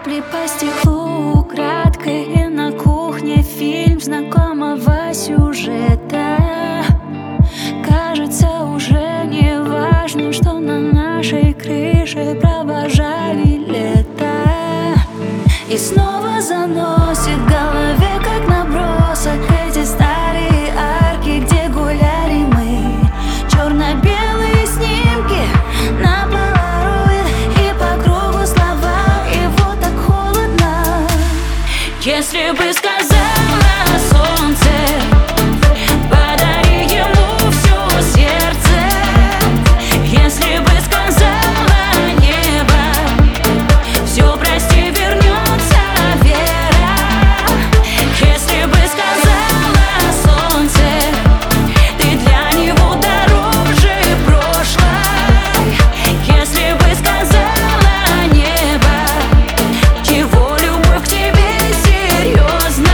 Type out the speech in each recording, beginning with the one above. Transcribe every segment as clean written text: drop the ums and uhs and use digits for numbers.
Капли по стеклу украдкой, и на кухне фильм знакомого сюжета. Кажется, уже не важно, что на нашей крыше провожали лето. И снова заносит в голове, как набросок, эти старые арки, где гуляли мы. Черно-белые снимки на полароид, и по кругу слова, и вот так холодно. Если бы сказала солнце, подари ему все сердце. Если бы сказала небо, все прости, вернется вера. Если бы сказала солнце, ты для него дороже прошлой. Если бы сказала небо, чего любовь к тебе серьезна.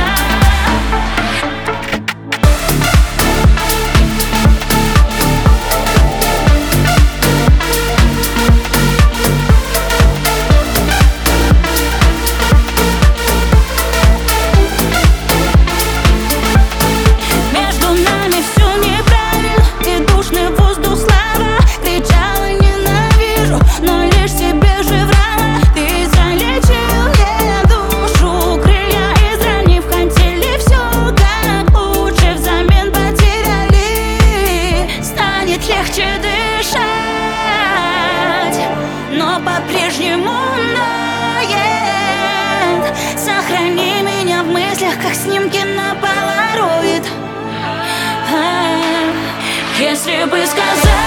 Между нами все неправильно, и душный воздух слава. Кричала ненавижу, но лишь себе же врала. Ты залечил мне душу, крылья изранив хотели, все как лучше взамен потеряли. Станет легче дышать, но по-прежнему ноет. Сохрани меня в мыслях, как снимки на полароид. Если бы сказать